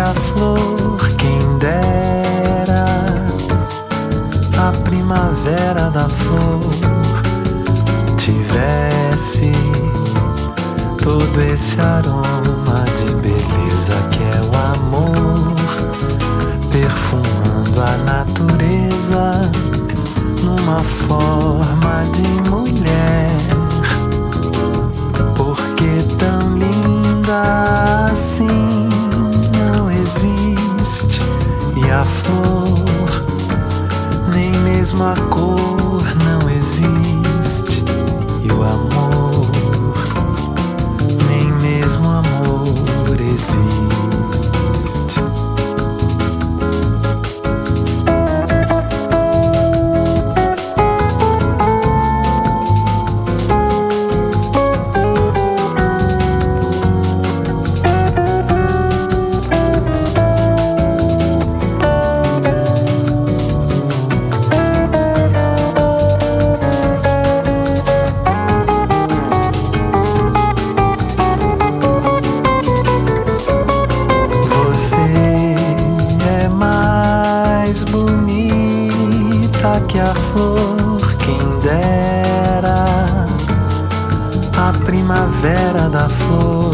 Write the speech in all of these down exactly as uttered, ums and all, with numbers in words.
a flor, quem dera, a primavera da flor tivesse todo esse aroma de beleza que é o amor, perfumando a natureza numa forma de mulher. Porque tão linda assim não existe, e a flor, nem mesmo a cor não existe, e o amor, nem mesmo o amor existe. Bonita que a flor, quem dera, a primavera da flor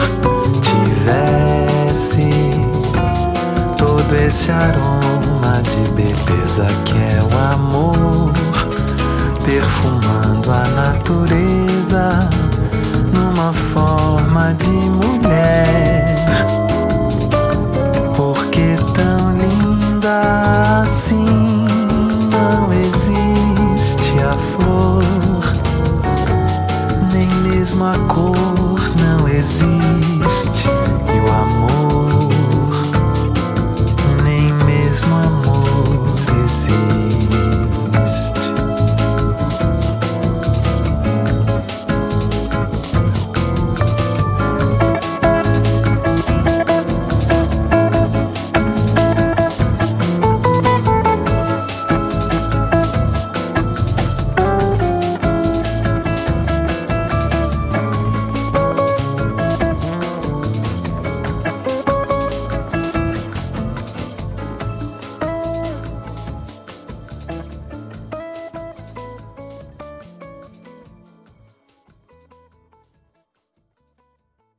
tivesse todo esse aroma de beleza que é o amor, perfumando a natureza numa forma de mulher.